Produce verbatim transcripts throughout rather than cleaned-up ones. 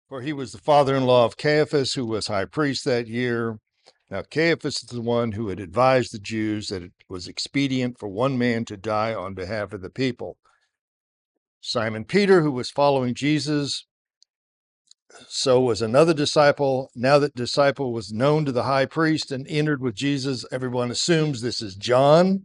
For he was the father-in-law of Caiaphas, who was high priest that year. Now Caiaphas is the one who had advised the Jews that it was expedient for one man to die on behalf of the people. Simon Peter, who was following Jesus, so was another disciple. Now that disciple was known to the high priest and entered with Jesus, everyone assumes this is John,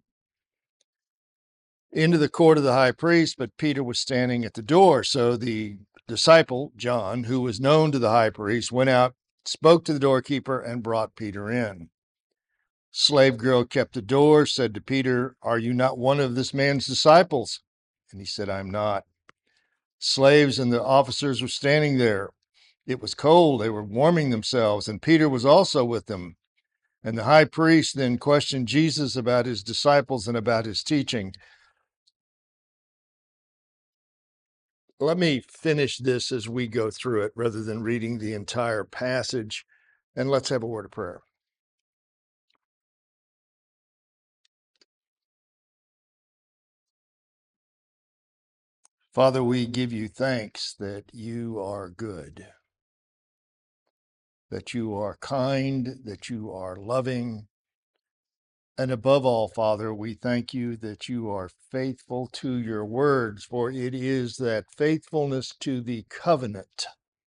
into the court of the high priest, but Peter was standing at the door. So the disciple, John, who was known to the high priest, went out, spoke to the doorkeeper, and brought Peter in. Slave girl kept the door, said to Peter, "Are you not one of this man's disciples?" And he said, "I'm not." Slaves and the officers were standing there. It was cold. They were warming themselves, and Peter was also with them. And the high priest then questioned Jesus about his disciples and about his teaching. Let me finish this as we go through it rather than reading the entire passage. And let's have a word of prayer. Father, we give you thanks that you are good, that you are kind, that you are loving. And above all, Father, we thank you that you are faithful to your words, for it is that faithfulness to the covenant,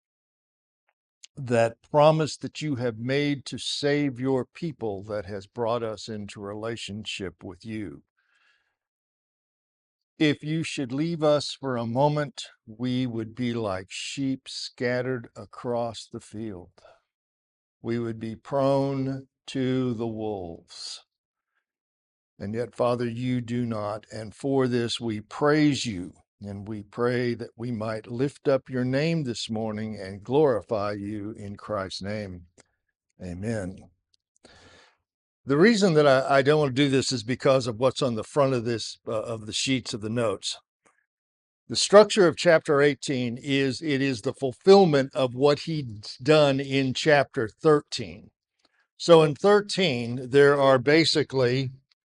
that promise that you have made to save your people, that has brought us into relationship with you. If you should leave us for a moment, we would be like sheep scattered across the field. We would be prone to the wolves. And yet, Father, you do not. And for this, we praise you. And we pray that we might lift up your name this morning and glorify you in Christ's name. Amen. The reason that I, I don't want to do this is because of what's on the front of this, uh, of the sheets of the notes. The structure of chapter eighteen is it is the fulfillment of what he's done in chapter thirteen. So in thirteen, there are basically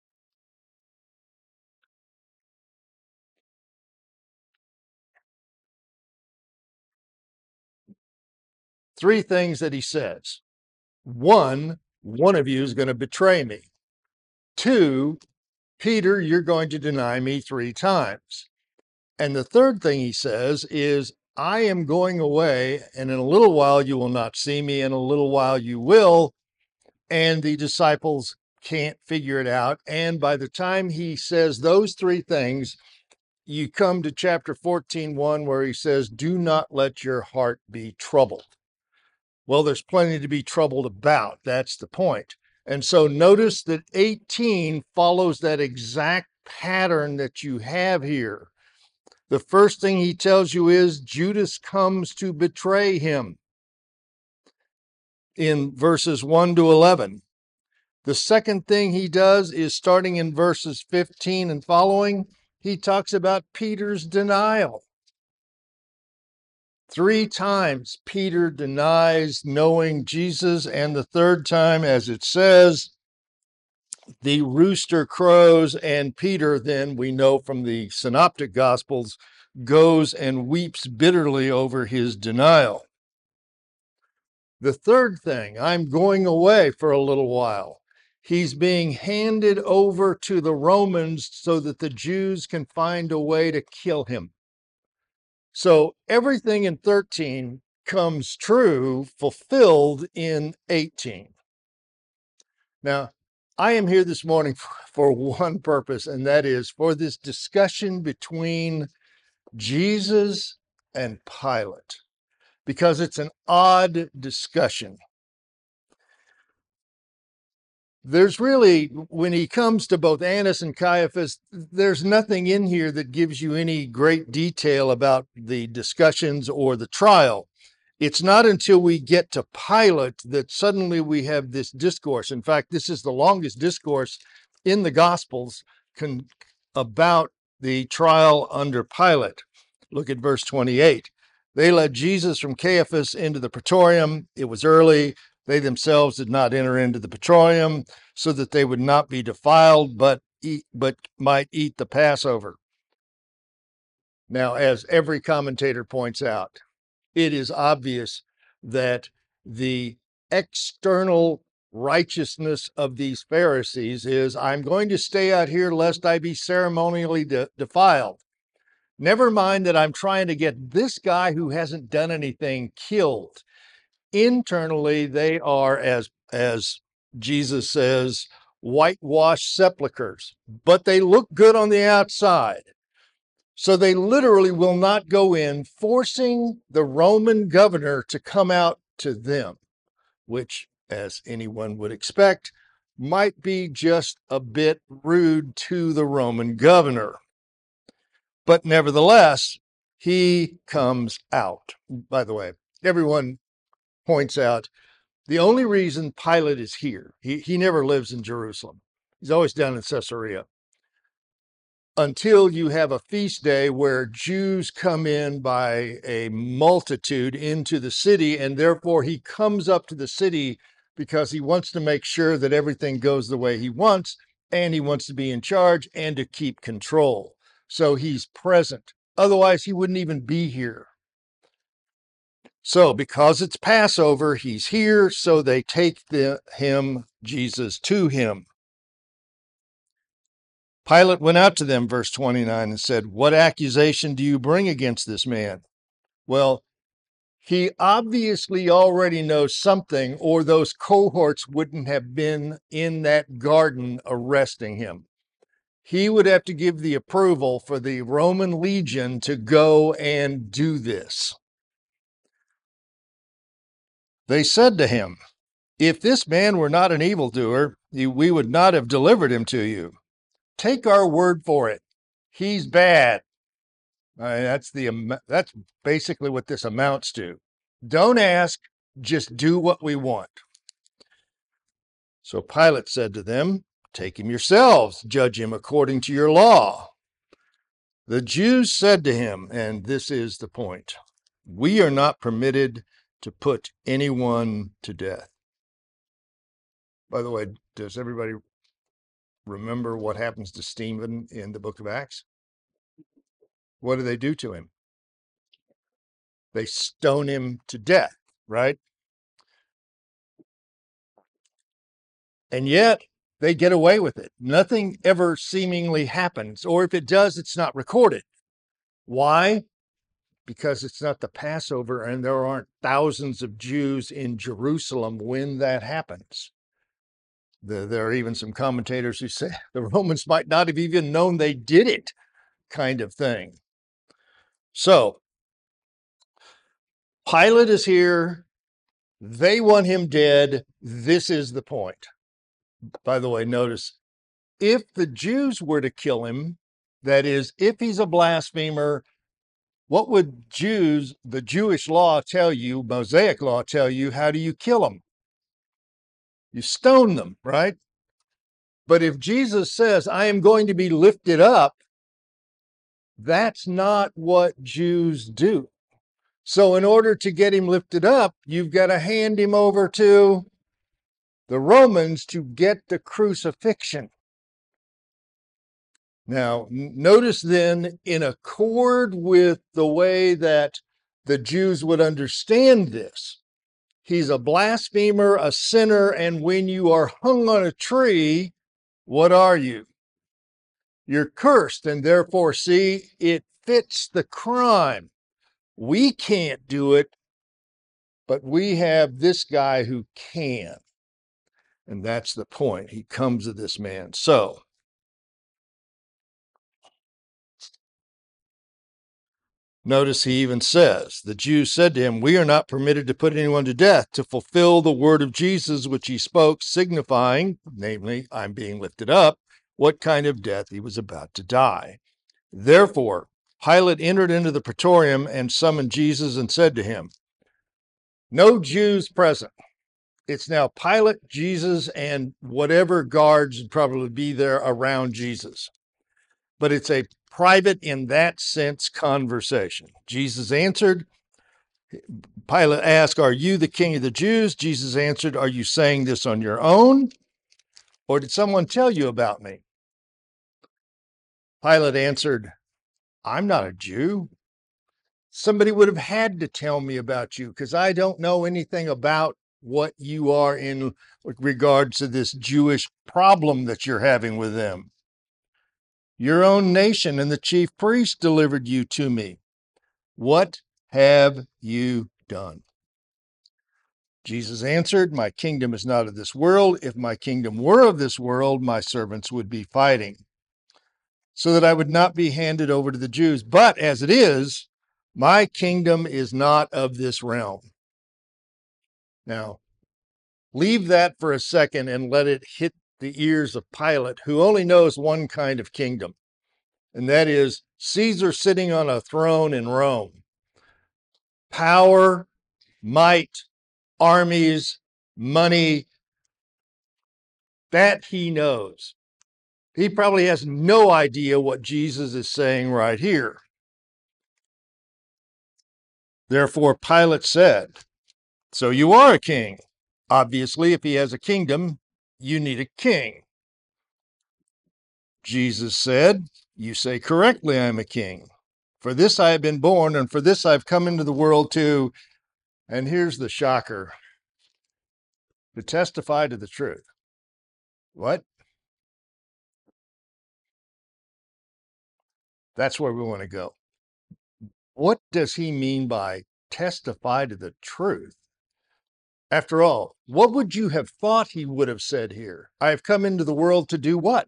three things that he says. One, one of you is going to betray me. Two, Peter, you're going to deny me three times. And the third thing he says is, I am going away, and in a little while you will not see me, in a little while you will. And the disciples can't figure it out. And by the time he says those three things, you come to chapter fourteen, one, where he says, do not let your heart be troubled. Well, there's plenty to be troubled about. That's the point. And so notice that eighteen follows that exact pattern that you have here. The first thing he tells you is Judas comes to betray him in verses one to eleven. The second thing he does is starting in verses fifteen and following, he talks about Peter's denial. Three times Peter denies knowing Jesus, and the third time, as it says, the rooster crows, and Peter, then we know from the synoptic gospels, goes and weeps bitterly over his denial. The third thing, I'm going away for a little while. He's being handed over to the Romans so that the Jews can find a way to kill him. So everything in thirteen comes true, fulfilled in eighteen. Now, I am here this morning for one purpose, and that is for this discussion between Jesus and Pilate, because it's an odd discussion. There's really, when he comes to both Annas and Caiaphas, there's nothing in here that gives you any great detail about the discussions or the trial. It's not until we get to Pilate that suddenly we have this discourse. In fact, this is the longest discourse in the Gospels con- about the trial under Pilate. Look at verse twenty-eight. They led Jesus from Caiaphas into the praetorium. It was early. They themselves did not enter into the praetorium so that they would not be defiled, but eat, but might eat the Passover. Now, as every commentator points out, it is obvious that the external righteousness of these Pharisees is, I'm going to stay out here lest I be ceremonially de- defiled. Never mind that I'm trying to get this guy who hasn't done anything killed. Internally, they are, as as Jesus says, whitewashed sepulchres, but they look good on the outside. So they literally will not go in, forcing the Roman governor to come out to them, which, as anyone would expect, might be just a bit rude to the Roman governor. But nevertheless, he comes out. By the way, everyone points out the only reason Pilate is here, he, he never lives in Jerusalem. He's always down in Caesarea. Until you have a feast day where Jews come in by a multitude into the city, and therefore he comes up to the city because he wants to make sure that everything goes the way he wants, and he wants to be in charge and to keep control. So he's present. Otherwise, he wouldn't even be here. So because it's Passover, he's here, so they take the, him, Jesus, to him. Pilate went out to them, verse twenty-nine, and said, what accusation do you bring against this man? Well, he obviously already knows something, or those cohorts wouldn't have been in that garden arresting him. He would have to give the approval for the Roman legion to go and do this. They said to him, if this man were not an evildoer, we would not have delivered him to you. Take our word for it. He's bad. I mean, that's the that's basically what this amounts to. Don't ask, just do what we want. So Pilate said to them, take him yourselves, judge him according to your law. The Jews said to him, and this is the point, we are not permitted to put anyone to death. By the way, does everybody remember what happens to Stephen in the book of Acts? What do they do to him? They stone him to death, right? And yet they get away with it. Nothing ever seemingly happens, or if it does, it's not recorded. Why? Because it's not the Passover and there aren't thousands of Jews in Jerusalem when that happens. The, there are even some commentators who say the Romans might not have even known they did it, kind of thing. So Pilate is here. They want him dead. This is the point. By the way, notice, if the Jews were to kill him, that is, if he's a blasphemer, what would Jews, the Jewish law tell you, Mosaic law tell you, how do you kill them? You stone them, right? But if Jesus says, I am going to be lifted up, that's not what Jews do. So in order to get him lifted up, you've got to hand him over to the Romans to get the crucifixion. Now, notice then, in accord with the way that the Jews would understand this, he's a blasphemer, a sinner, and when you are hung on a tree, what are you? You're cursed, and therefore, see, it fits the crime. We can't do it, but we have this guy who can. And that's the point. He comes to this man. So, notice he even says, the Jews said to him, we are not permitted to put anyone to death to fulfill the word of Jesus, which he spoke, signifying, namely, I'm being lifted up, what kind of death he was about to die. Therefore, Pilate entered into the praetorium and summoned Jesus and said to him, no Jews present. It's now Pilate, Jesus, and whatever guards would probably be there around Jesus. But it's a private, in that sense, conversation. Jesus answered, Pilate asked, are you the king of the Jews? Jesus answered, are you saying this on your own? Or did someone tell you about me? Pilate answered, I'm not a Jew. Somebody would have had to tell me about you because I don't know anything about what you are in regards to this Jewish problem that you're having with them. Your own nation and the chief priest delivered you to me. What have you done? Jesus answered, my kingdom is not of this world. If my kingdom were of this world, my servants would be fighting, so that I would not be handed over to the Jews. But as it is, my kingdom is not of this realm. Now, leave that for a second and let it hit the ears of Pilate, who only knows one kind of kingdom, and that is Caesar sitting on a throne in Rome. Power, might, armies, money, that he knows. He probably has no idea what Jesus is saying right here. Therefore, Pilate said, so you are a king. Obviously, if he has a kingdom, you need a king. Jesus said, you say correctly, I am a king. For this I have been born, and for this I've come into the world to, and here's the shocker, to testify to the truth. What? That's where we want to go. What does he mean by testify to the truth? After all, what would you have thought he would have said here? I have come into the world to do what?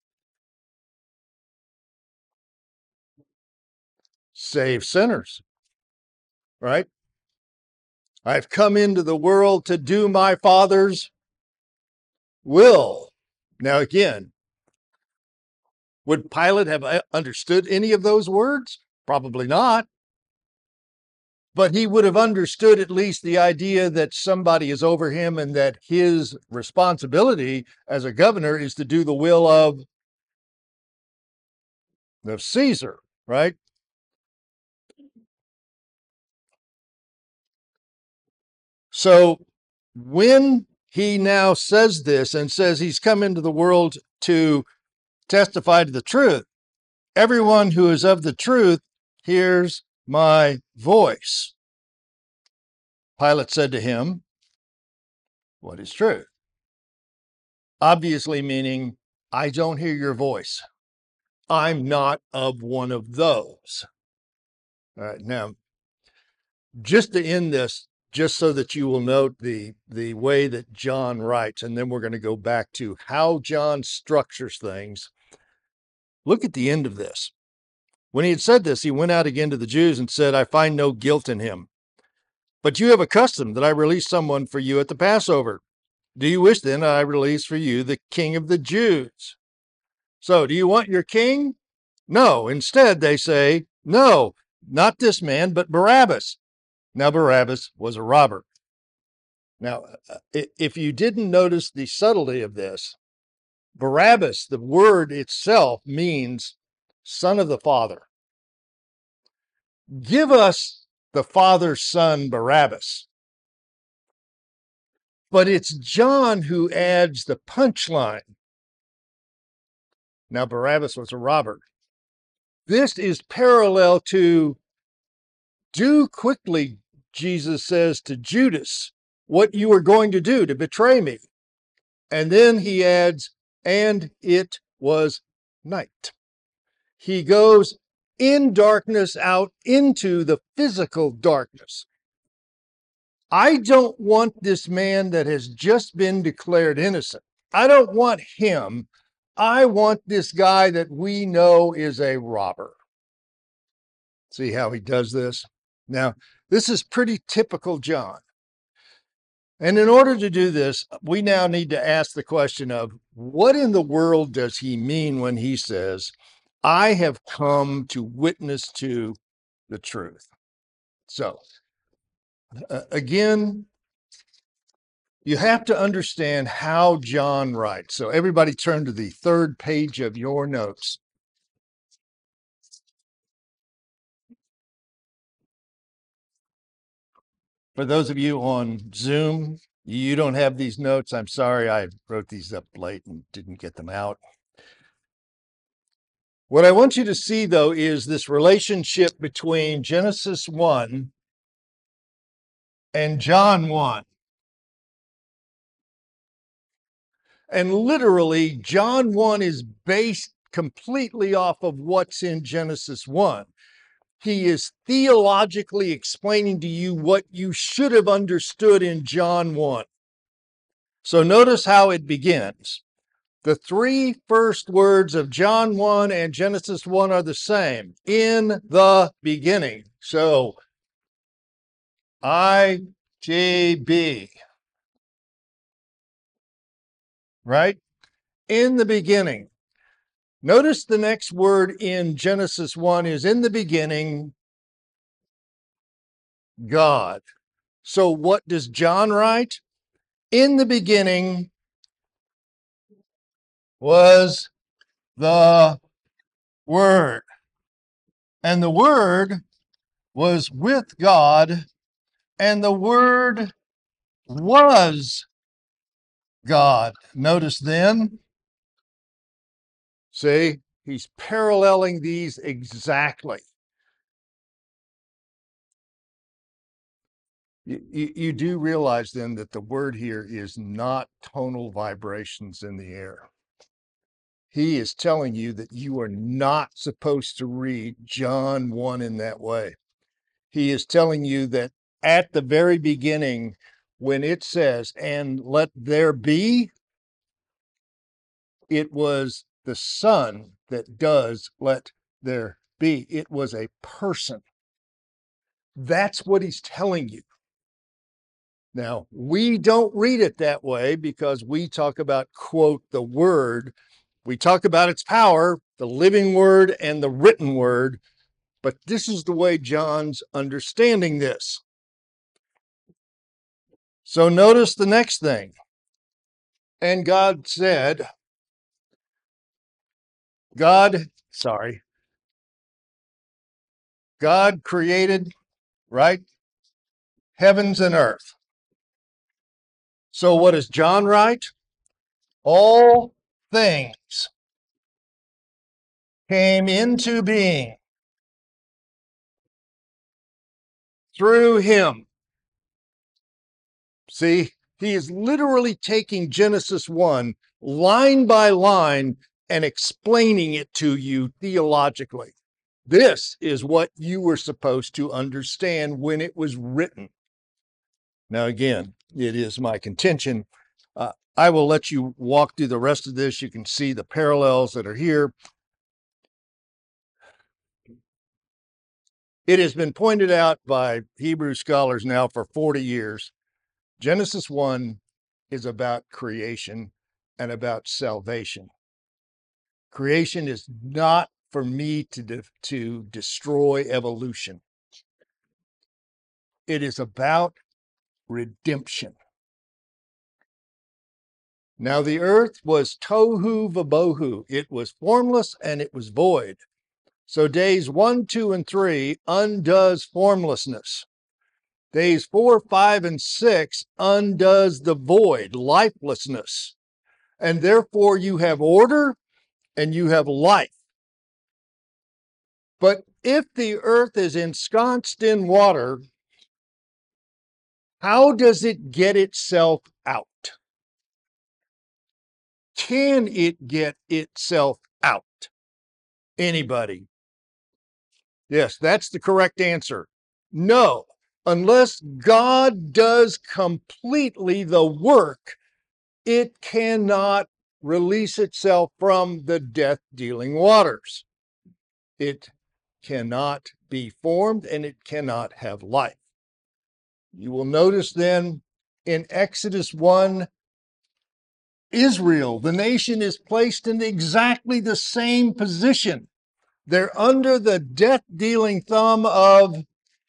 Save sinners, right? I've come into the world to do my Father's will. Now, again, would Pilate have understood any of those words? Probably not. But he would have understood at least the idea that somebody is over him and that his responsibility as a governor is to do the will of, of Caesar, right? So when he now says this and says he's come into the world to testify to the truth, everyone who is of the truth hears my voice. Pilate said to him, what is truth? Obviously meaning, I don't hear your voice. I'm not of one of those. All right, now, just to end this, just so that you will note the, the way that John writes, and then we're going to go back to how John structures things. Look at the end of this. When he had said this, he went out again to the Jews and said, I find no guilt in him. But you have a custom that I release someone for you at the Passover. Do you wish then I release for you the king of the Jews? So, do you want your king? No. Instead, they say, no, not this man, but Barabbas. Now, Barabbas was a robber. Now, if you didn't notice the subtlety of this, Barabbas, the word itself means son of the Father. Give us the Father's son, Barabbas. But it's John who adds the punchline. Now, Barabbas was a robber. This is parallel to, do quickly, Jesus says to Judas, what you are going to do to betray me. And then he adds, and it was night. He goes in darkness out into the physical darkness. I don't want this man that has just been declared innocent. I don't want him. I want this guy that we know is a robber. See how he does this? Now, this is pretty typical John. And in order to do this, we now need to ask the question of what in the world does he mean when he says, I have come to witness to the truth? So, uh, again, you have to understand how John writes. So everybody turn to the third page of your notes. For those of you on Zoom, you don't have these notes. I'm sorry, I wrote these up late and didn't get them out. What I want you to see, though, is this relationship between Genesis one and John one. And literally, John one is based completely off of what's in Genesis one. He is theologically explaining to you what you should have understood in John one. So notice how it begins. The three first words of John one and Genesis one are the same. In the beginning. So, I G B. Right? In the beginning. Notice the next word in Genesis one is in the beginning, God. So what does John write? In the beginning was the Word. And the Word was with God, and the Word was God. Notice then, see, he's paralleling these exactly. You, you, you do realize then that the word here is not tonal vibrations in the air. He is telling you that you are not supposed to read John one in that way. He is telling you that at the very beginning, when it says, and let there be, it was the Son that does let there be. It was a person. That's what he's telling you. Now, we don't read it that way because we talk about, quote, the word. We talk about its power, the living word and the written word, but this is the way John's understanding this. So notice the next thing. And God said, God, sorry, God created, right, heavens and earth. So what does John write? All things came into being through him. See, he is literally taking Genesis one line by line and explaining it to you theologically. This is what you were supposed to understand when it was written. Now, again, it is my contention. Uh, I will let you walk through the rest of this. You can see the parallels that are here. It has been pointed out by Hebrew scholars now for forty years. Genesis one is about creation and about salvation. Creation is not for me to, de- to destroy evolution. It is about redemption. Now the earth was tohu vabohu. It was formless and it was void. So days one, two, and three undoes formlessness. Days four, five, and six undoes the void, lifelessness. And therefore you have order and you have life. But if the earth is ensconced in water, how does it get itself out? Can it get itself out? Anybody? Yes, that's the correct answer. No, unless God does completely the work, it cannot release itself from the death-dealing waters. It cannot be formed and it cannot have life. You will notice then in Exodus one, Israel, the nation, is placed in exactly the same position. They're under the death-dealing thumb of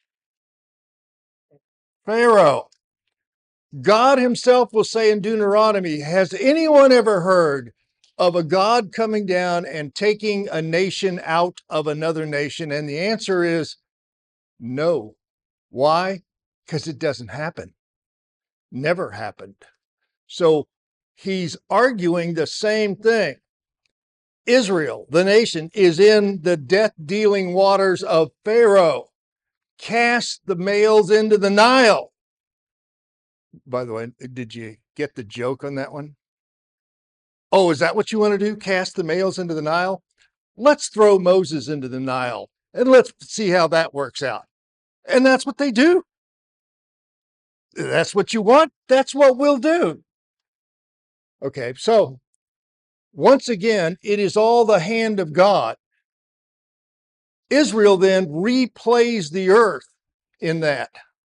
Pharaoh. God himself will say in Deuteronomy, has anyone ever heard of a God coming down and taking a nation out of another nation? And the answer is no. Why? Because it doesn't happen. Never happened. So he's arguing the same thing. Israel, the nation, is in the death-dealing waters of Pharaoh. Cast the males into the Nile. By the way, did you get the joke on that one? Oh, is that what you want to do? Cast the males into the Nile? Let's throw Moses into the Nile and let's see how that works out. And that's what they do. That's what you want. That's what we'll do. Okay, so once again, it is all the hand of God. Israel then replays the earth in that.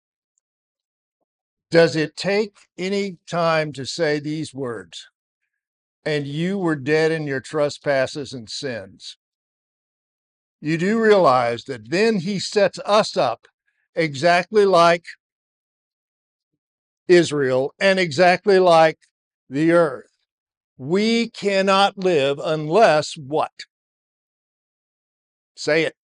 Does it take any time to say these words? And you were dead in your trespasses and sins. You do realize that then he sets us up exactly like Israel and exactly like the earth. We cannot live unless what? Say it.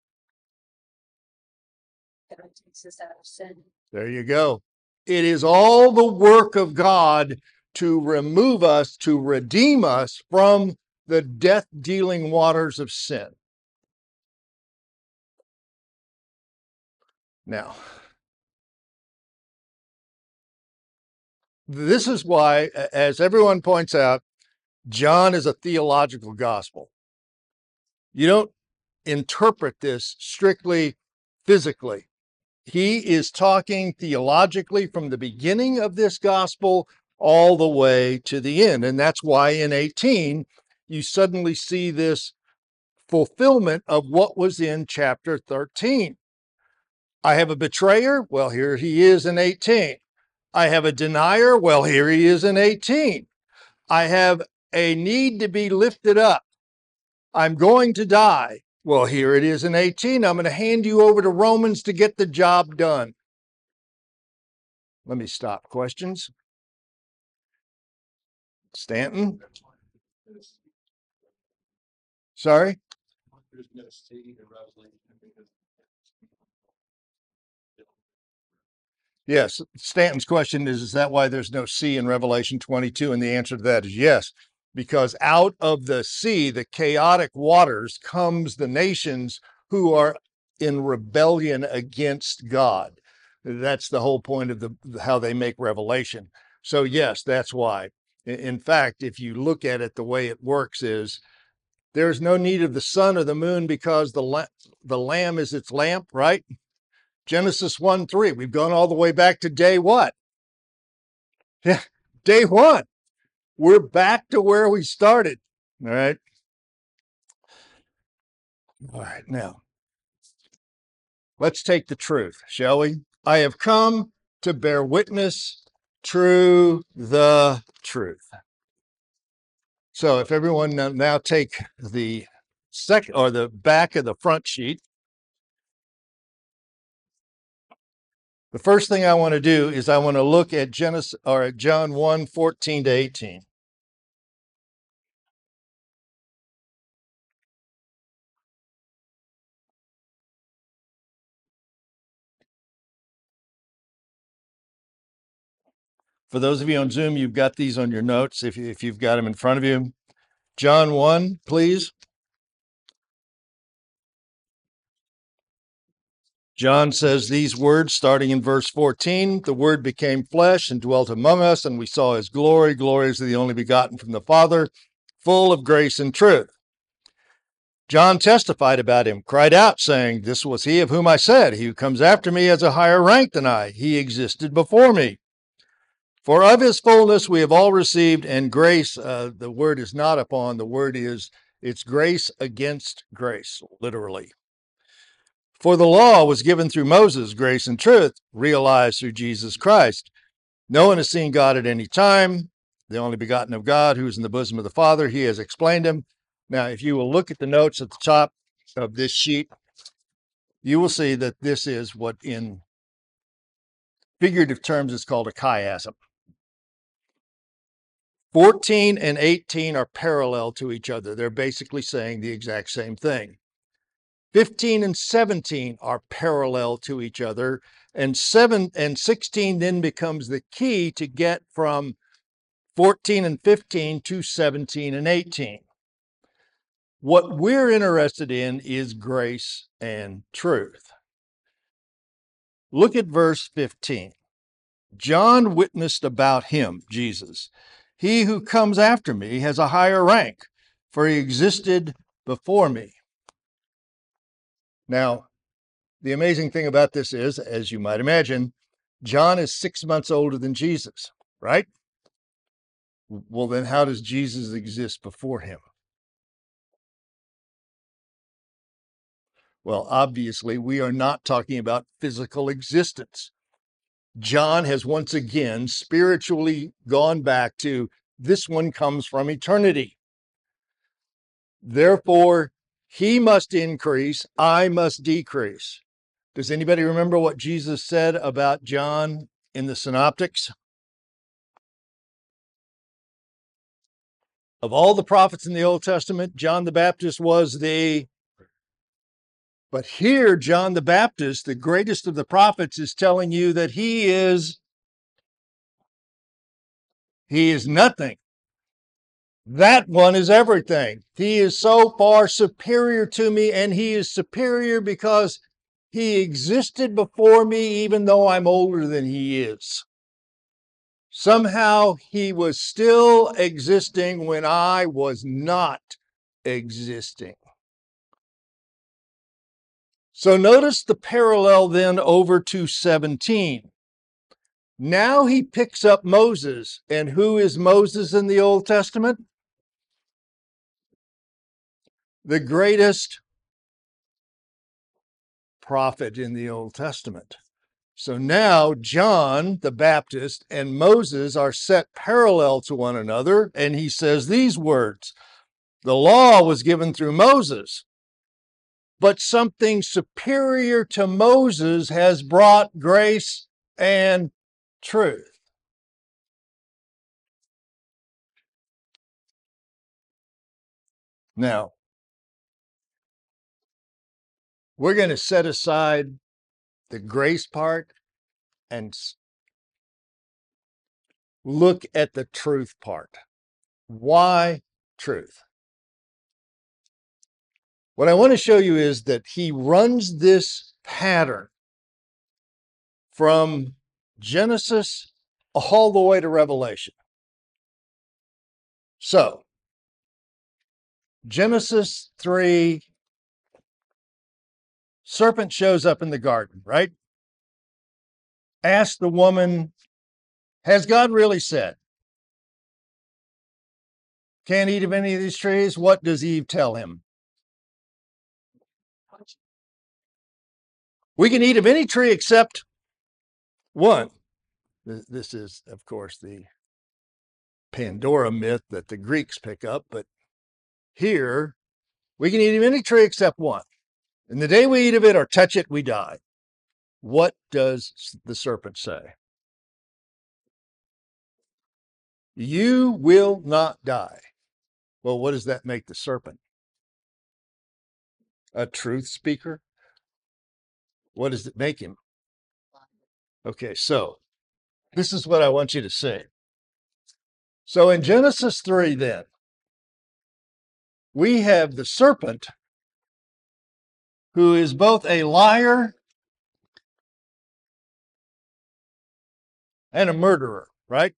God takes us out of sin. There you go. It is all the work of God to remove us, to redeem us from the death-dealing waters of sin. Now, this is why, as everyone points out, John is a theological gospel. You don't interpret this strictly physically. He is talking theologically from the beginning of this gospel all the way to the end. And that's why in eighteen, you suddenly see this fulfillment of what was in chapter thirteen. I have a betrayer. Well, here he is in eighteen. I have a denier. Well, here he is in eighteen. I have a need to be lifted up. I'm going to die. Well, here it is in eighteen. I'm going to hand you over to Romans to get the job done. Let me stop. Questions? Stanton? Sorry? Yes, Stanton's question is, is that why there's no sea in Revelation twenty-two? And the answer to that is yes, because out of the sea, the chaotic waters, comes the nations who are in rebellion against God. That's the whole point of the how they make Revelation. So yes, that's why. In fact, if you look at it, the way it works is there's no need of the sun or the moon because the la- the Lamb is its lamp, right? Genesis one three. We've gone all the way back to day what? Yeah, day one. We're back to where we started. All right. All right. Now, let's take the truth, shall we? I have come to bear witness to the truth. So if everyone now take the second or the back of the front sheet, the first thing I want to do is I want to look at Genesis or at John one fourteen to eighteen. For those of you on Zoom, you've got these on your notes if, if you've got them in front of you. John one, please. John says these words starting in verse fourteen, the word became flesh and dwelt among us, and we saw his glory, glory as the only begotten from the Father, full of grace and truth. John testified about him, cried out, saying, this was he of whom I said, he who comes after me has a higher rank than I. He existed before me. For of his fullness we have all received, and grace, uh, the word is not upon, the word is, it's grace against grace, literally. For the law was given through Moses, grace and truth, realized through Jesus Christ. No one has seen God at any time. The only begotten of God, who is in the bosom of the Father, he has explained him. Now, if you will look at the notes at the top of this sheet, you will see that this is what in figurative terms is called a chiasm. fourteen and eighteen are parallel to each other. They're basically saying the exact same thing. fifteen and seventeen are parallel to each other, and seven and sixteen then becomes the key to get from fourteen and fifteen to seventeen and eighteen. What we're interested in is grace and truth. Look at verse fifteen. John witnessed about him, Jesus. He who comes after me has a higher rank, for he existed before me. Now, the amazing thing about this is, as you might imagine, John is six months older than Jesus, right? Well, then how does Jesus exist before him? Well, obviously, we are not talking about physical existence. John has once again spiritually gone back to this one comes from eternity. Therefore, he must increase, I must decrease. Does anybody remember what Jesus said about John in the Synoptics? Of all the prophets in the Old Testament, John the Baptist was the... But here, John the Baptist, the greatest of the prophets, is telling you that he is... He is nothing. That one is everything. He is so far superior to me, and he is superior because he existed before me, even though I'm older than he is. Somehow he was still existing when I was not existing. So notice the parallel then over to seventeen. Now he picks up Moses. And who is Moses in the Old Testament? The greatest prophet in the Old Testament. So now John the Baptist and Moses are set parallel to one another, and he says these words: the law was given through Moses, but something superior to Moses has brought grace and truth. Now, we're going to set aside the grace part and look at the truth part. Why truth? What I want to show you is that he runs this pattern from Genesis all the way to Revelation. So, Genesis three, serpent shows up in the garden, right? Ask the woman, has God really said, can't eat of any of these trees? What does Eve tell him? We can eat of any tree except one. This is, of course, the Pandora myth that the Greeks pick up, but here, we can eat of any tree except one. And the day we eat of it or touch it, we die. What does the serpent say? You will not die. Well, what does that make the serpent? A truth speaker? What does it make him? Okay, so this is what I want you to see. So in Genesis three, then, we have the serpent who is both a liar and a murderer, right?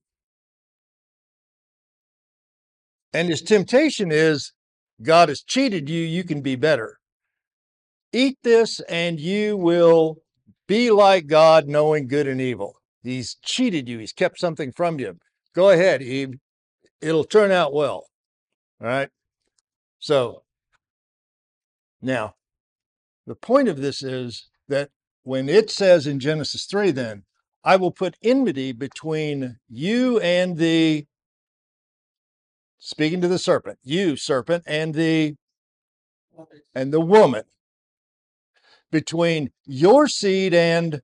And his temptation is, God has cheated you, you can be better. Eat this and you will be like God, knowing good and evil. He's cheated you. He's kept something from you. Go ahead, Eve. It'll turn out well. All right? So, now, the point of this is that when it says in Genesis three, then, I will put enmity between you and the, speaking to the serpent, you, serpent, and the, and the woman, between your seed and,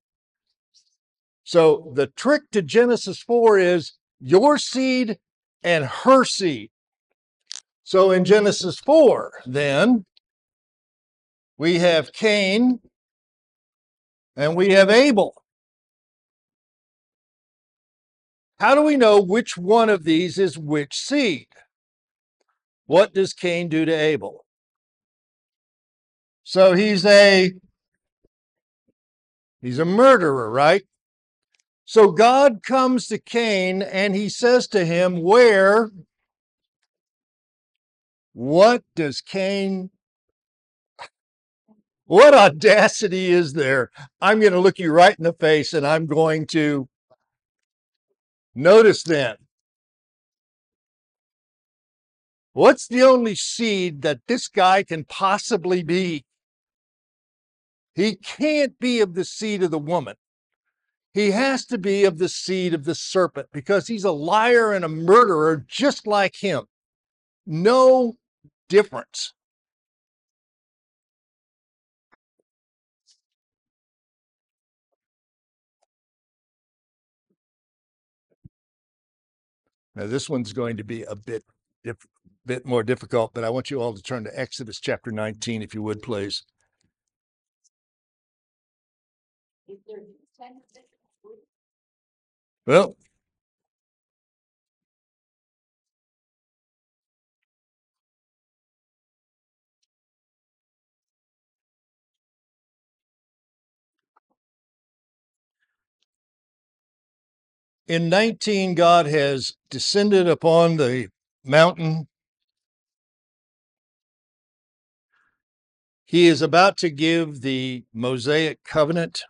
so the trick to Genesis four is your seed and her seed. So in Genesis four, then, we have Cain and we have Abel. How do we know which one of these is which seed? What does Cain do to Abel? So he's a he's a murderer, right? So God comes to Cain and he says to him, where, what does Cain, what audacity is there? I'm going to look you right in the face and I'm going to notice then. What's the only seed that this guy can possibly be? He can't be of the seed of the woman. He has to be of the seed of the serpent because he's a liar and a murderer just like him. No difference. Now, this one's going to be a bit, diff- bit more difficult, but I want you all to turn to Exodus chapter nineteen, if you would, please. Well, in nineteen, God has descended upon the mountain. He is about to give the Mosaic covenant.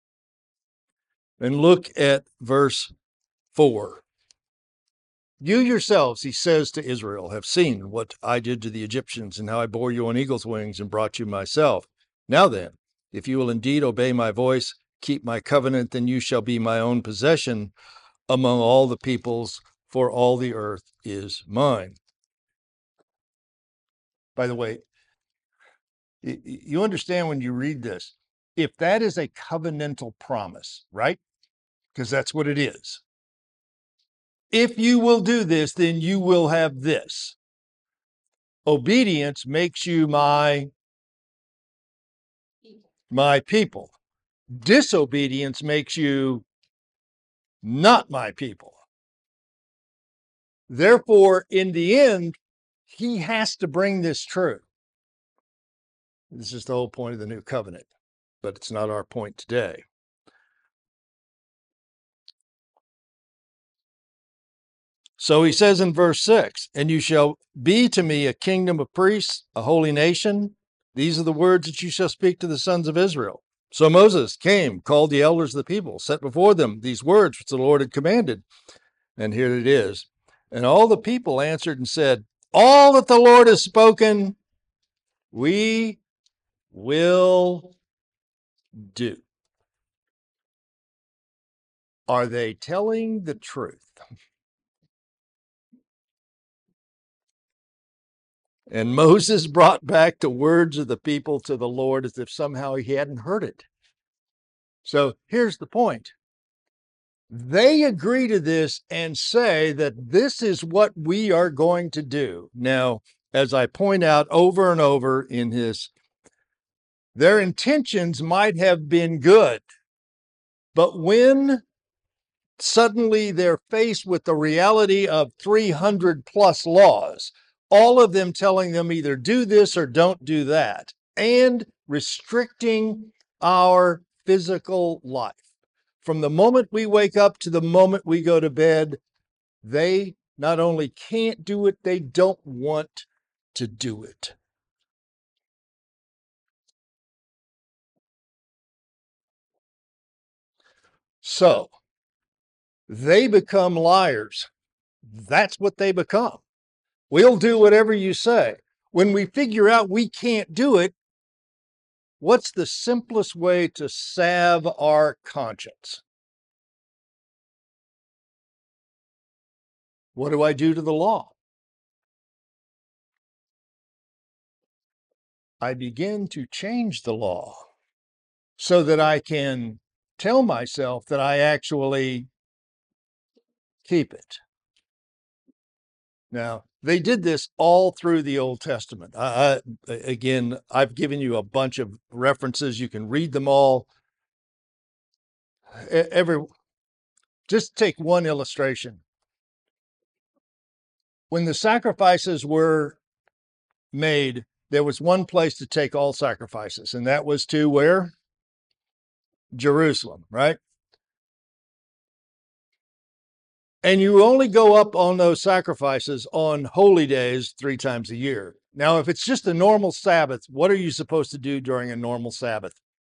And look at verse four. You yourselves, he says to Israel, have seen what I did to the Egyptians and how I bore you on eagle's wings and brought you myself. Now then, if you will indeed obey my voice, keep my covenant, then you shall be my own possession among all the peoples, for all the earth is mine. By the way, you understand when you read this, if that is a covenantal promise, right? Because that's what it is. If you will do this, then you will have this. Obedience makes you my my people. Disobedience makes you not my people. Therefore, in the end, he has to bring this true. This is the whole point of the new covenant, but it's not our point today. So he says in verse six, and you shall be to me a kingdom of priests, a holy nation. These are the words that you shall speak to the sons of Israel. So Moses came, called the elders of the people, set before them these words which the Lord had commanded. And here it is. And all the people answered and said, all that the Lord has spoken, we will do. Are they telling the truth? And Moses brought back the words of the people to the Lord as if somehow he hadn't heard it. So here's the point. They agree to this and say that this is what we are going to do. Now, as I point out over and over in his, their intentions might have been good, but when suddenly they're faced with the reality of three hundred plus laws, all of them telling them either do this or don't do that, and restricting our physical life. From the moment we wake up to the moment we go to bed, they not only can't do it, they don't want to do it. So they become liars. That's what they become. We'll do whatever you say. When we figure out we can't do it, what's the simplest way to salve our conscience? What do I do to the law? I begin to change the law so that I can tell myself that I actually keep it. Now, they did this all through the Old Testament. I, I, again, I've given you a bunch of references. You can read them all. Every, just take one illustration. When the sacrifices were made, there was one place to take all sacrifices, and that was to where? Jerusalem, right? And you only go up on those sacrifices on holy days three times a year. Now, if it's just a normal Sabbath, what are you supposed to do during a normal Sabbath?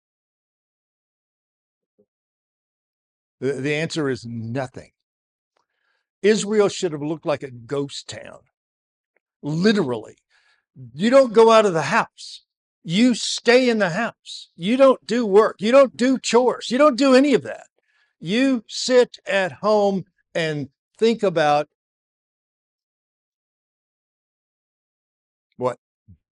The, the answer is nothing. Israel should have looked like a ghost town, literally. You don't go out of the house. You stay in the house. You don't do work. You don't do chores. You don't do any of that. You sit at home and think about what?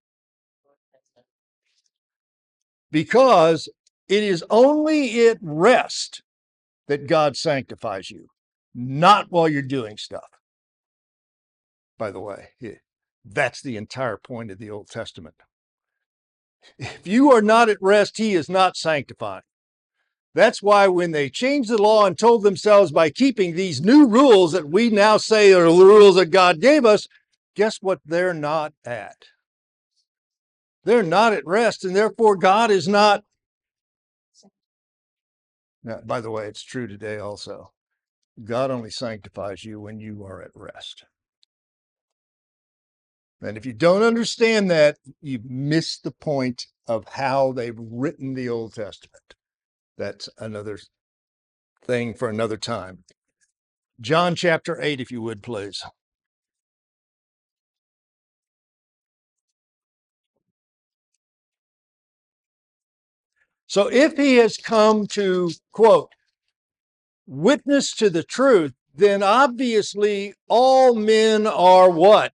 Because it is only at rest that God sanctifies you, not while you're doing stuff. By the way, that's the entire point of the Old Testament. If you are not at rest, he is not sanctifying. That's why when they changed the law and told themselves by keeping these new rules that we now say are the rules that God gave us, guess what they're not at? They're not at rest, and therefore God is not. Now, by the way, it's true today also. God only sanctifies you when you are at rest. And if you don't understand that, you've missed the point of how they've written the Old Testament. That's another thing for another time. John chapter eight, if you would, please. So if he has come to, quote, witness to the truth, then obviously all men are what?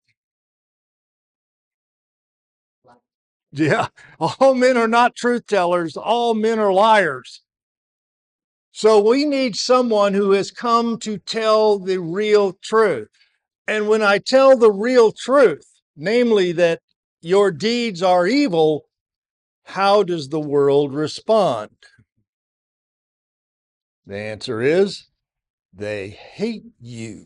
Yeah, all men are not truth tellers. All men are liars. So we need someone who has come to tell the real truth. And when I tell the real truth, namely that your deeds are evil, how does the world respond? The answer is they hate you.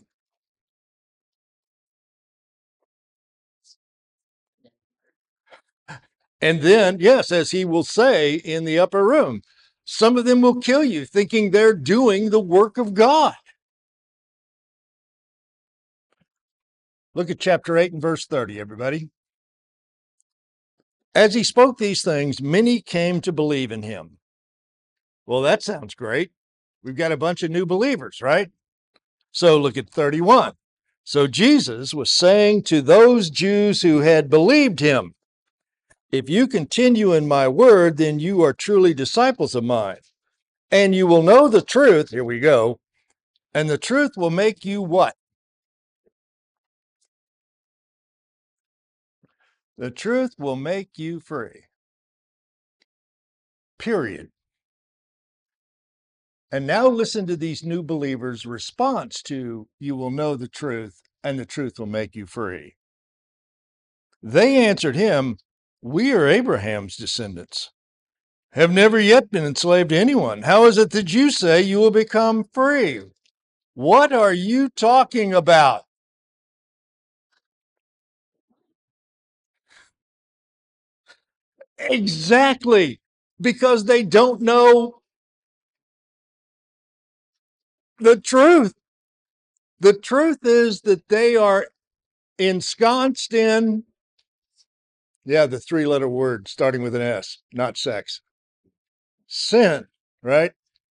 And then, yes, as he will say in the upper room, some of them will kill you thinking they're doing the work of God. Look at chapter eight and verse thirty, everybody. As he spoke these things, many came to believe in him. Well, that sounds great. We've got a bunch of new believers, right? So look at thirty-one. So Jesus was saying to those Jews who had believed him, if you continue in my word, then you are truly disciples of mine. And you will know the truth. Here we go. And the truth will make you what? The truth will make you free. Period. And now listen to these new believers' response to you will know the truth and the truth will make you free. They answered him, we are Abraham's descendants, have never yet been enslaved to anyone. How is it that you say you will become free? What are you talking about? Exactly. Because they don't know the truth. The truth is that they are ensconced in, yeah, the three letter word starting with an S, not sex. Sin, right?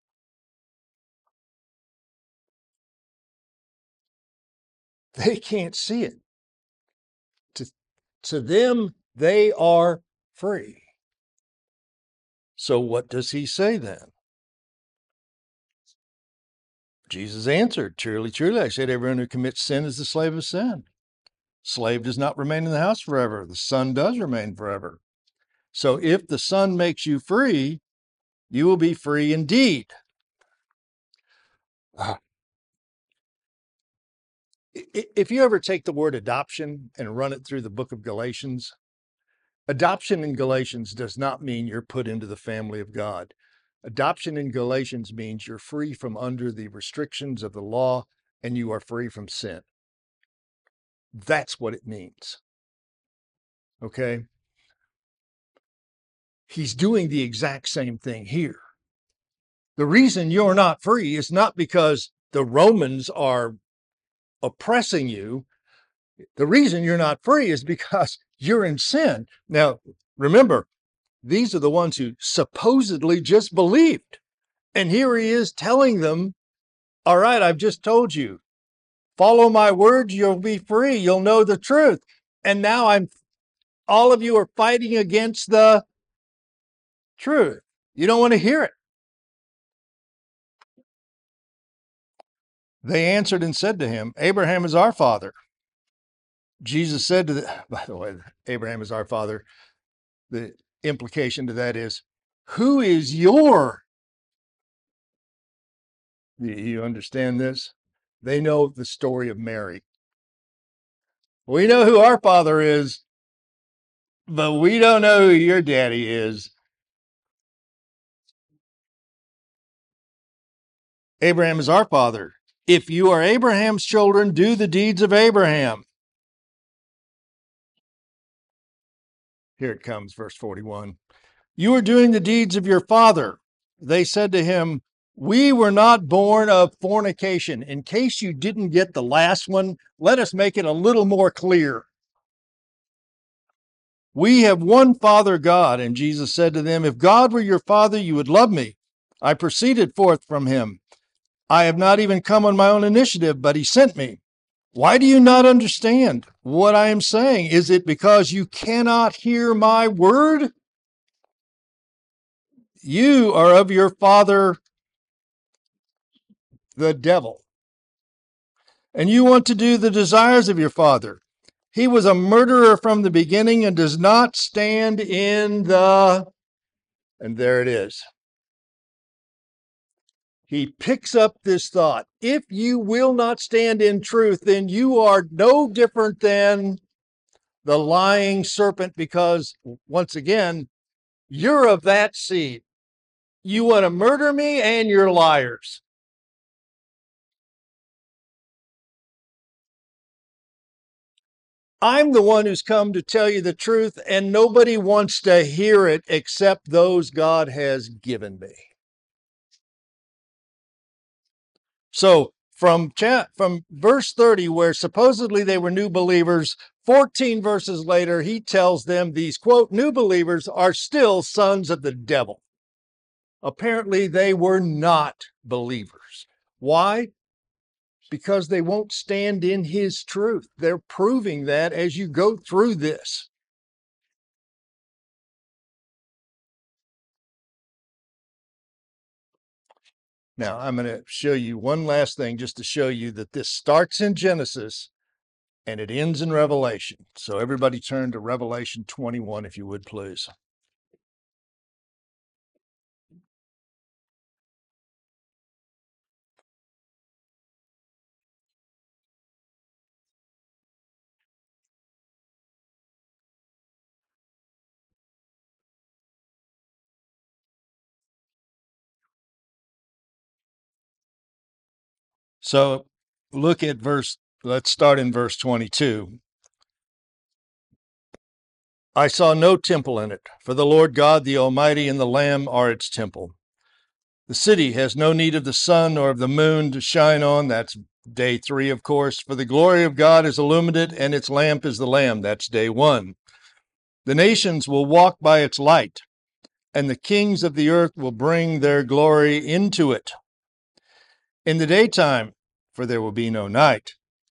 They can't see it. To, to them, they are free. So what does he say then? Jesus answered, truly, truly, I said, everyone who commits sin is the slave of sin. Slave does not remain in the house forever. The son does remain forever. So if the son makes you free, you will be free indeed. Uh, if you ever take the word adoption and run it through the book of Galatians, adoption in Galatians does not mean you're put into the family of God. Adoption in Galatians means you're free from under the restrictions of the law and you are free from sin. That's what it means. Okay? He's doing the exact same thing here. The reason you're not free is not because the Romans are oppressing you. The reason you're not free is because you're in sin. Now, remember, these are the ones who supposedly just believed. And here he is telling them, all right, I've just told you, follow my words, you'll be free, you'll know the truth. And now I'm, all of you are fighting against the truth. You don't want to hear it. They answered and said to him, Abraham is our father. Jesus said to the, by the way, Abraham is our father. The implication to that is, who is your? You understand this? They know the story of Mary. We know who our father is, but we don't know who your daddy is. Abraham is our father. If you are Abraham's children, do the deeds of Abraham. Here it comes, verse forty-one. You are doing the deeds of your father. They said to him, we were not born of fornication. In case you didn't get the last one, let us make it a little more clear. We have one Father, God. And Jesus said to them, if God were your father, you would love me. I proceeded forth from him. I have not even come on my own initiative, but he sent me. Why do you not understand what I am saying? Is it because you cannot hear my word? You are of your father, the devil, and you want to do the desires of your father. He was a murderer from the beginning and does not stand in the... And there it is. He picks up this thought. If you will not stand in truth, then you are no different than the lying serpent, because, once again, you're of that seed. You want to murder me, and you're liars. I'm the one who's come to tell you the truth, and nobody wants to hear it except those God has given me. So from chat, from verse thirty, where supposedly they were new believers, fourteen verses later, he tells them these, quote, new believers are still sons of the devil. Apparently, they were not believers. Why? Because they won't stand in his truth. They're proving that as you go through this. Now, I'm going to show you one last thing just to show you that this starts in Genesis and it ends in Revelation. So everybody turn to Revelation twenty-one, if you would, please. So look at verse, let's start in verse twenty-two. I saw no temple in it, for the Lord God, the Almighty, and the Lamb are its temple. The city has no need of the sun or of the moon to shine on. That's day three, of course. For the glory of God is illuminated, and its lamp is the Lamb. That's day one. The nations will walk by its light, and the kings of the earth will bring their glory into it. In the daytime, for there will be no night,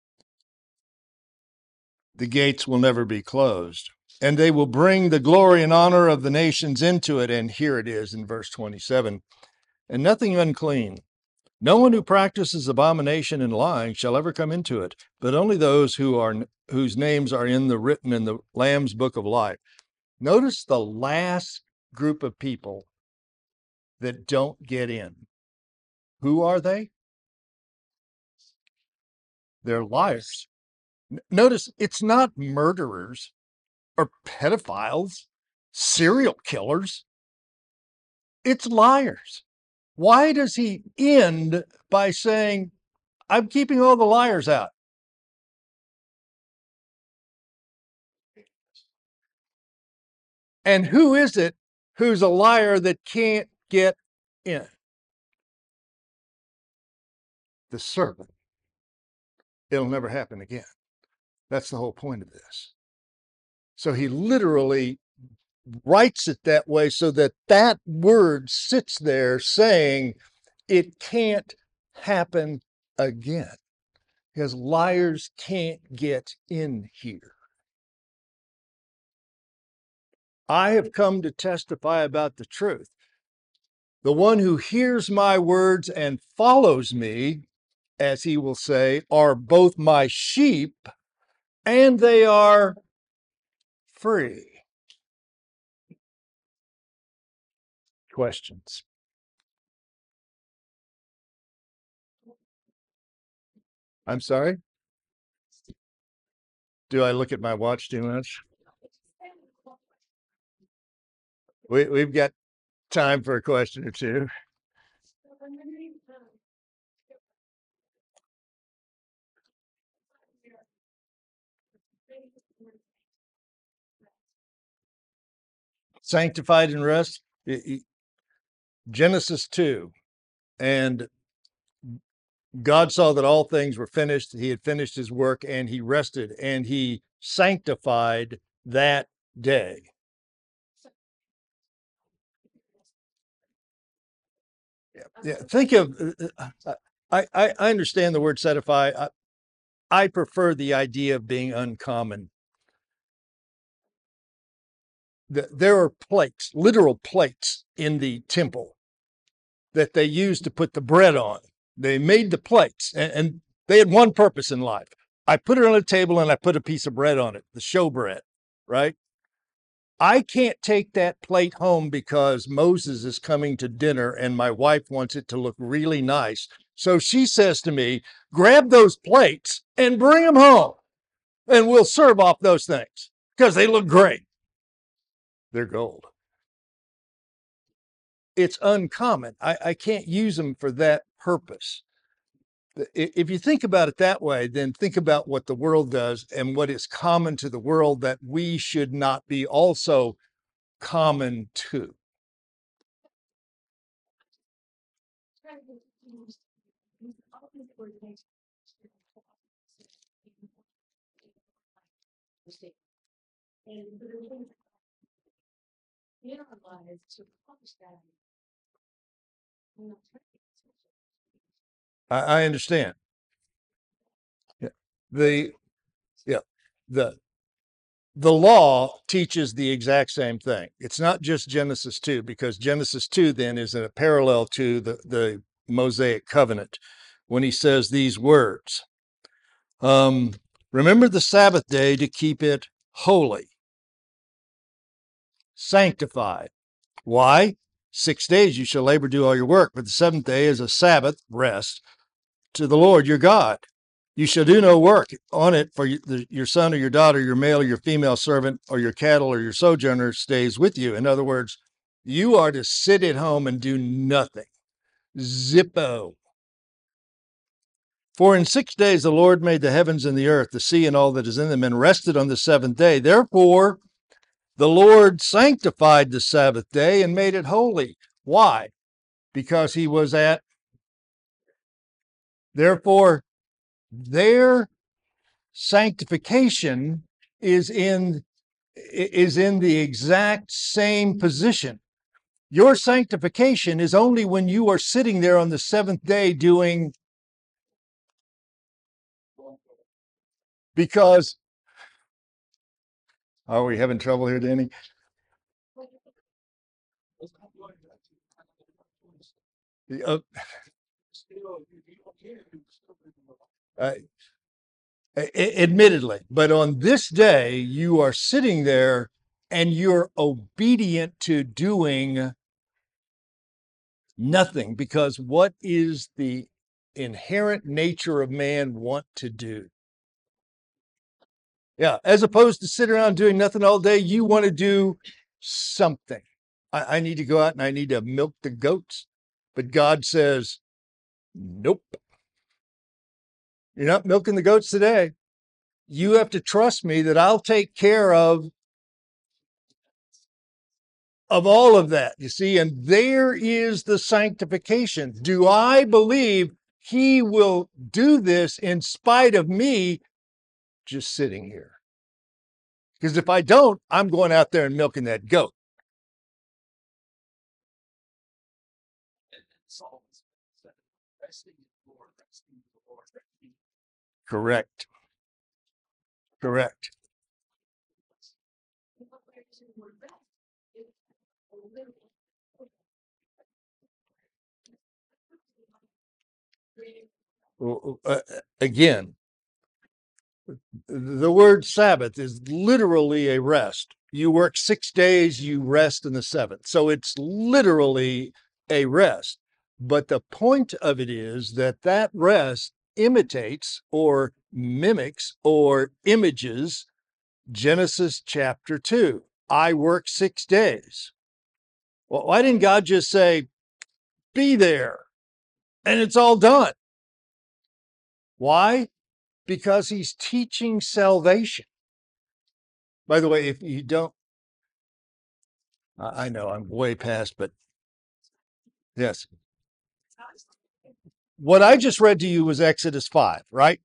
the gates will never be closed, and they will bring the glory and honor of the nations into it. And here it is in verse twenty-seven. And nothing unclean, no one who practices abomination and lying shall ever come into it, but only those who are whose names are in the written in the Lamb's book of life. Notice the last group of people that don't get in. Who are they? They're liars. Notice it's not murderers or pedophiles, serial killers. It's liars. Why does he end by saying, I'm keeping all the liars out? And who is it who's a liar that can't get in. The servant. It'll never happen again. That's the whole point of this. So he literally writes it that way so that that word sits there saying it can't happen again, because liars can't get in here. I have come to testify about the truth. The one who hears my words and follows me, as he will say, are both my sheep and they are free. Questions? I'm sorry? Do I look at my watch too much? We, we've got time for a question or two. Sanctified in rest. Genesis two. And God saw that all things were finished. He had finished his work and he rested and he sanctified that day. Yeah. Yeah. Think of, uh, I, I, I understand the word sanctify. I, I prefer the idea of being uncommon. The, there are plates, literal plates in the temple that they used to put the bread on. They made the plates and, and they had one purpose in life. I put it on a table and I put a piece of bread on it, the showbread, right? I can't take that plate home because Moses is coming to dinner and my wife wants it to look really nice. So she says to me, grab those plates and bring them home and we'll serve off those things because they look great. They're gold. It's uncommon. I, I can't use them for that purpose. If you think about it that way, then think about what the world does and what is common to the world that we should not be also common to. I, I understand. Yeah. The yeah the the law teaches the exact same thing. It's not just Genesis two, because Genesis two then is a parallel to the the Mosaic covenant when he says these words. Um, remember the Sabbath day to keep it holy, sanctified. Why? Six days you shall labor, do all your work, but the seventh day is a Sabbath rest to the Lord your God. You shall do no work on it, for your son or your daughter, your male or your female servant, or your cattle or your sojourner stays with you. In other words, you are to sit at home and do nothing. Zippo. For in six days the Lord made the heavens and the earth, the sea and all that is in them, and rested on the seventh day. Therefore, the Lord sanctified the Sabbath day and made it holy. Why? Because he was at. Therefore, their sanctification is in is in the exact same position. Your sanctification is only when you are sitting there on the seventh day doing, because are we having trouble here, Danny? Uh, uh, admittedly, but on this day, you are sitting there and you're obedient to doing nothing, because what is the inherent nature of man want to do? Yeah, as opposed to sit around doing nothing all day, you want to do something. I, I need to go out and I need to milk the goats. But God says, nope, you're not milking the goats today. You have to trust me that I'll take care of of all of that, you see, and there is the sanctification. Do I believe he will do this in spite of me just sitting here? Because if I don't, I'm going out there and milking that goat. Correct. Correct. Uh, again, the word Sabbath is literally a rest. You work six days, you rest in the seventh. So it's literally a rest. But the point of it is that that rest imitates or mimics or images Genesis chapter two. I work six days. Well, why didn't God just say, be there and it's all done? Why? Because he's teaching salvation. By the way, if you don't, I know I'm way past, but yes. What I just read to you was Exodus five, right?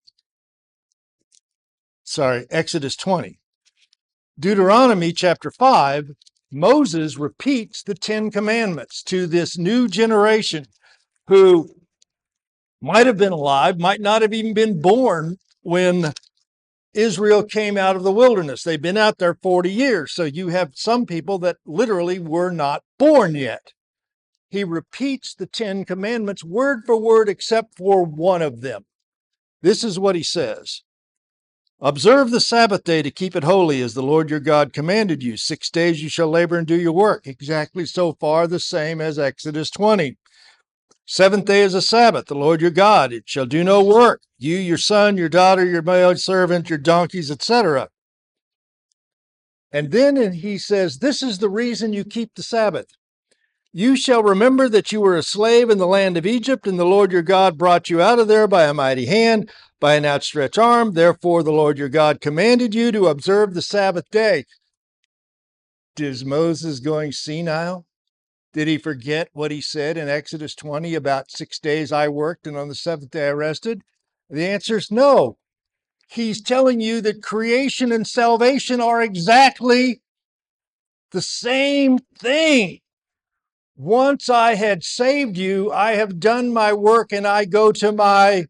Sorry, Exodus twenty. Deuteronomy chapter five, Moses repeats the Ten Commandments to this new generation who might have been alive, might not have even been born when Israel came out of the wilderness. They've been out there forty years. So you have some people that literally were not born yet. He repeats the Ten Commandments word for word, except for one of them. This is what he says. Observe the Sabbath day to keep it holy as the Lord your God commanded you. Six days you shall labor and do your work. Exactly so far the same as Exodus twenty. Seventh day is a Sabbath, the Lord your God. It shall do no work. You, your son, your daughter, your male servant, your donkeys, et cetera. And then he says, this is the reason you keep the Sabbath. You shall remember that you were a slave in the land of Egypt, and the Lord your God brought you out of there by a mighty hand, by an outstretched arm. Therefore, the Lord your God commanded you to observe the Sabbath day. Is Moses going senile? Did he forget what he said in Exodus twenty about six days I worked and on the seventh day I rested? The answer is no. He's telling you that creation and salvation are exactly the same thing. Once I had saved you, I have done my work and I go to my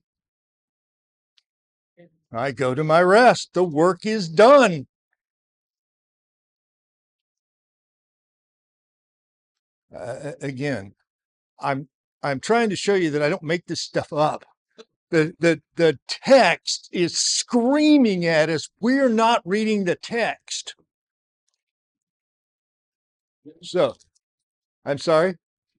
I go to my rest. The work is done. Uh, again, I'm I'm trying to show you that I don't make this stuff up. The, the, the text is screaming at us. We're not reading the text. So, I'm sorry?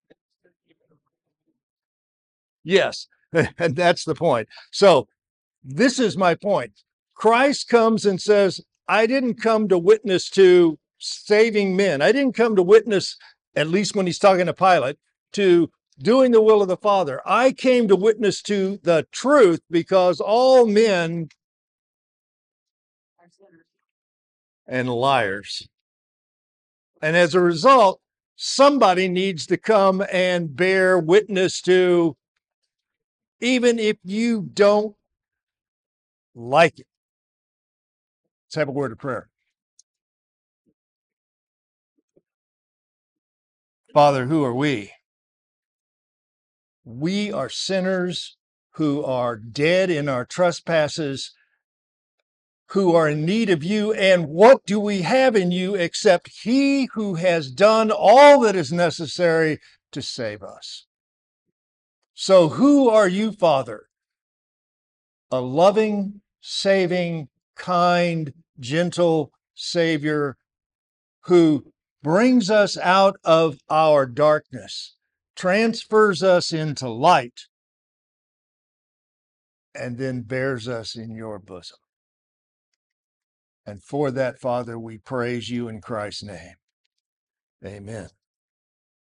Yes, and that's the point. So, this is my point. Christ comes and says, I didn't come to witness to saving men. I didn't come to witness, at least when he's talking to Pilate, to doing the will of the Father. I came to witness to the truth because all men and liars. And as a result, somebody needs to come and bear witness to, even if you don't like it. Let's have a word of prayer. Father, who are we? We are sinners who are dead in our trespasses, who are in need of you. And what do we have in you except he who has done all that is necessary to save us? So who are you, Father? A loving, saving, kind, gentle Savior who brings us out of our darkness, transfers us into light, and then bears us in your bosom. And for that, Father, we praise you in Christ's name. Amen.